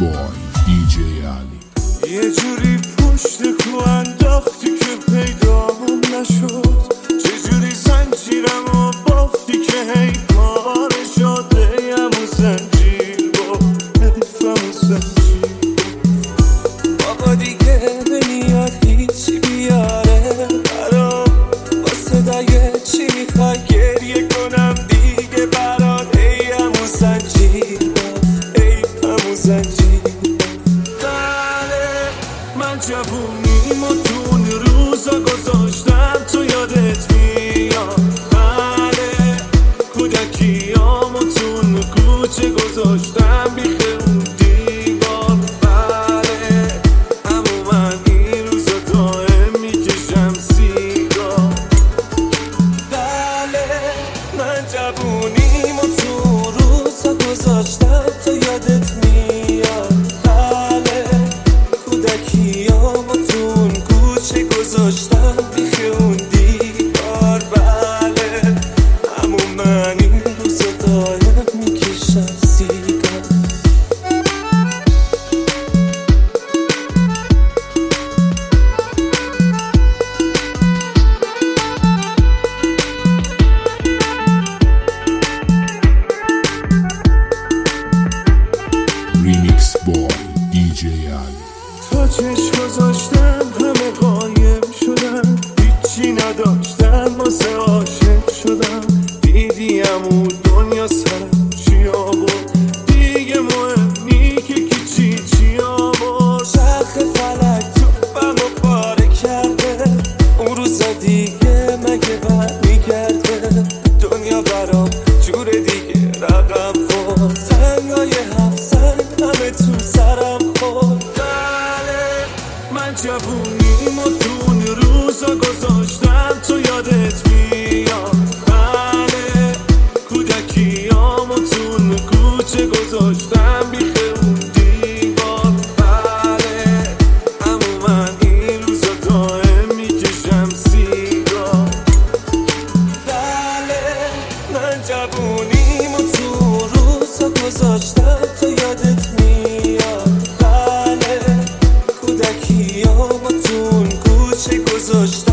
بای DJ علی. یه جوری پشت کو انداختی که پیدام نشد، چجوری زنجیرمو بافتی که هی پاره شده یمو زنجیر حیفمو زنجیر. بابا دیگه نمیاد هیچی بیاره برام، واسه دیگه چی میخوای گریه کنم دیگه برات، هیمو زنجیر حیفمو زنجیر. من جوونیمو تو اون روزا گذاشتم، تو یادت میاد؟ بله کودکیامو تو اون کوچه گذاشتم بیخ اون دیوار. بله اما من این روزا دائم میکشم سیگار. بله من جوونیمو تو اون روزا گذاشتم، تو یادت میاد؟ گذاشتم بیخ اون دیوار. بله اما من این روزا دائم میکشم سیگار. ریمیکس بای DJ علی. تا چشم گذاشتم همه قایم شدن، هیچی نداشتم واسه عاشق شدم. دیدیم اون دنیا سرم چی آورد، دیگه مهم نی که کی چی آورد. چرخ فلک توپمو پاره کرده، اون روزا دیگه مگه برمیگرده. دنیا برام جور دیگه رقم خورد، سنگای 7 سنگ همه تو سرم خورد. من جوونیمو تو اون روزا گذاشتم، تو یادت میاد؟ بله کودکیامو تو اون کوچه گذاشتم بیخ اون دیوار. بله اما من این روزا دائم میکشم سیگار. بله من جوونیمو تو اون روزا گذاشتم، تو یادت میاد؟ بله کودکیامو تو اون کوچه گذاشتم